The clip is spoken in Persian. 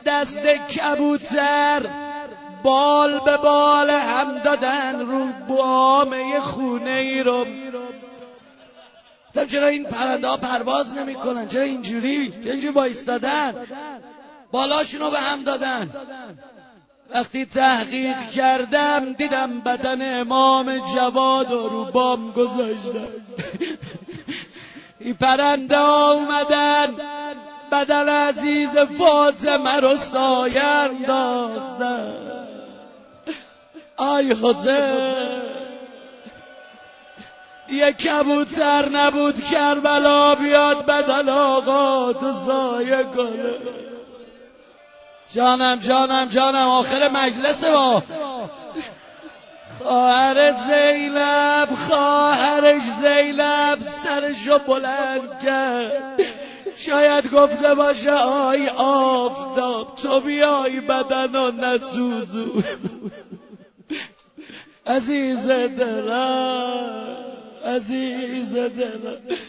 دسته کبوتر بال به بال هم دادن رو بامه خونه ای رو. چرا این پرنده ها پرواز نمی کنن؟ چرا اینجوری وایستادن؟ بالاشونو به هم دادن. وقتی تحقیق کردم دیدم بدن امام جواد رو بام گذاشتن. این پرنده ها اومدن بدن عزیز فاطمه رو سایه انداختن. آی حسین، یک کبوتر نبود کربلا بیاد بدن آقا تو سایه کنه. جانم جانم جانم آخر مجلس با خواهرش زینب سرشو بلند کرد. شاید گفته باشه آی آفتاب تو بیای بدنو نسوزون. عزیز دلم